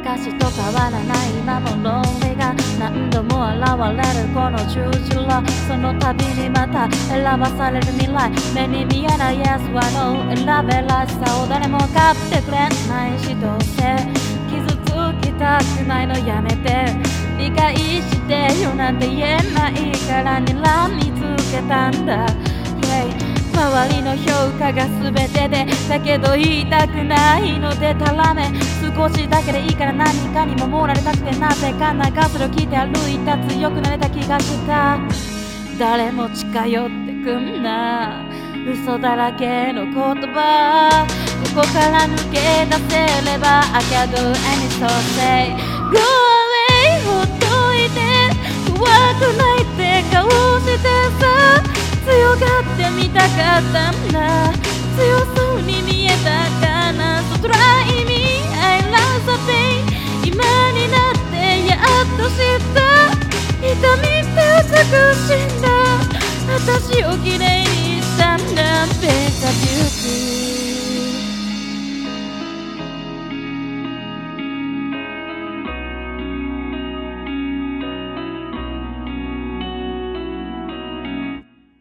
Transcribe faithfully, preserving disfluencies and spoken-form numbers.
昔と変わらない今もロンリが何度も現れるこの十字路、その度にまた選ばされる未来、目に見えない Yes or No 選べらしさを誰も分かってくれないし、どうせ傷つきたくないのやめて、理解してよなんて言えないから睨みつけたんだ、yeah、周りの評価が全てで、だけど言いたくないのでたらめ、少しだけでいいから何かに守られたくて、なぜかなんかそれを聞いて歩いた、強くなれた気がした。誰も近寄ってくんな、嘘だらけの言葉、ここから抜け出せれば I can do anything say Go away ほっといて、怖くないって顔してさ、強がってみたかったんだ、強そうに見えたかな、 So try me I love the pain 今になってやっと知った、痛みって美しい